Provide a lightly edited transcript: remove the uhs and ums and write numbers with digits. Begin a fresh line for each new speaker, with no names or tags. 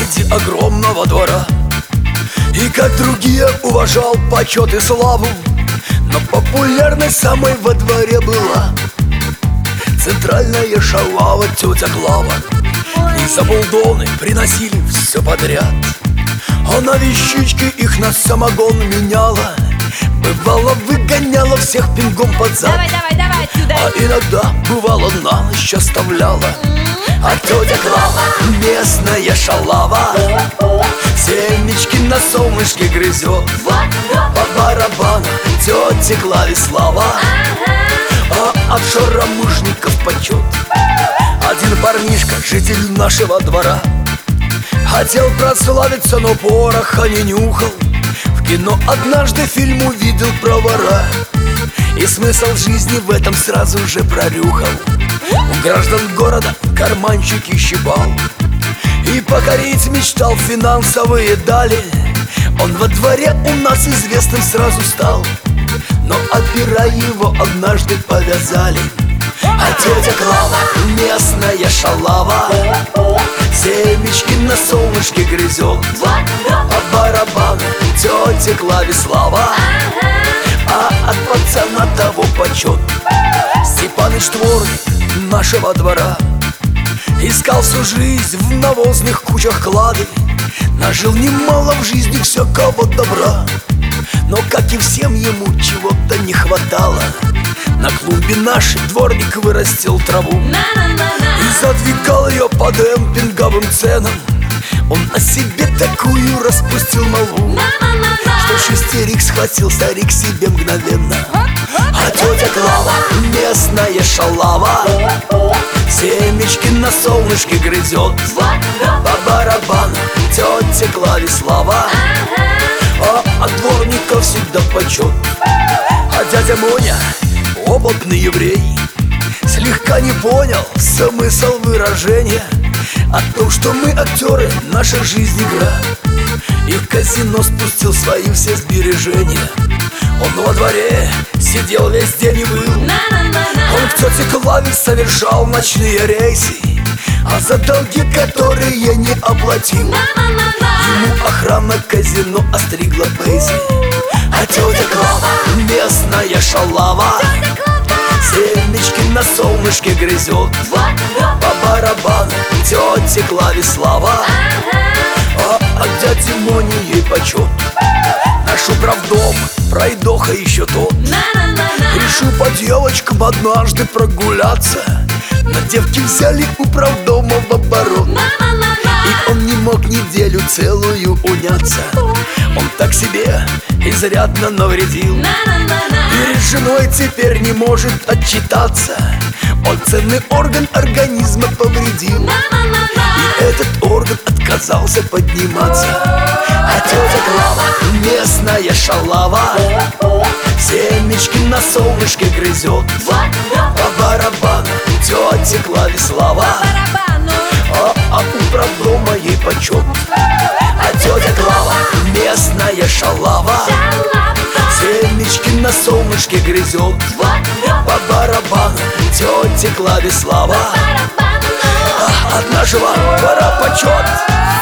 среди огромного двора. И как другие уважал почет и славу, но популярность самой во дворе была центральная шалава тетя Клава. И забулдоны приносили все подряд. Она вещички их на самогон меняла, бывало выгоняла всех пингом под зад.
Давай отсюда.
А иногда, бывало, на ночь оставляла. А тетя Клава, местная шалава, семечки на солнышке грызет. По барабану тете Клаве слава, а от шаромыжников почет. Один парнишка, житель нашего двора, хотел прославиться, но пороха не нюхал. В кино однажды фильм увидел про вора и смысл жизни в этом сразу же прорюхал. У граждан города карманчики щипал и покорить мечтал финансовые дали. Он во дворе у нас известным сразу стал, но опера его однажды повязали. А тетя Клава, местная шалава, семечки на солнышке грызет. По барабану тете Клаве слава, а от пацана того почет. Степаныч дворник нашего двора искал всю жизнь в навозных кучах клады, нажил немало в жизни всякого добра, но, как и всем, ему чего-то не хватало. На клумбе нашей дворник вырастил траву и задвигал ее по демпинговым ценам. Он о себе такую распустил молву, что шестерик схватил старик себе мгновенно. А тетя Клава, местная шалава, семечки на солнышке грызет. По барабану тете Клаве слава, а от дворника всегда почет. А дядя Моня, опытный еврей, слегка не понял смысл выражения о том, что мы актеры, наша жизнь игра, и в казино спустил свои все сбережения. Он во дворе сидел весь день и выл. Он к тете Клаве совершал ночные рейсы, а за долги, которые не оплатил, ему охрана казино остригла бейсы. А тетя Клава, местная шалава, семечки на солнышке грызет. По барабану тете Клаве слава, а от дяди Мони ей почет. Наш управдом, пройдоха еще тот, решил по девочкам однажды прогуляться. Но девки взяли управдома в оборот, и он не мог неделю целую уняться. Он так себе изрядно навредил, перед женой теперь не может отчитаться. Он ценный орган организма повредил, и этот орган отказался подниматься. А тетя Клава, местная шалава, семечки на солнышке грызет. По барабану тете Клаве слава, а управдома ей почет. А тетя Клава, местная шалава, семечки на солнышке грызет. По барабану тете Клаве слава, от нашего двора почет.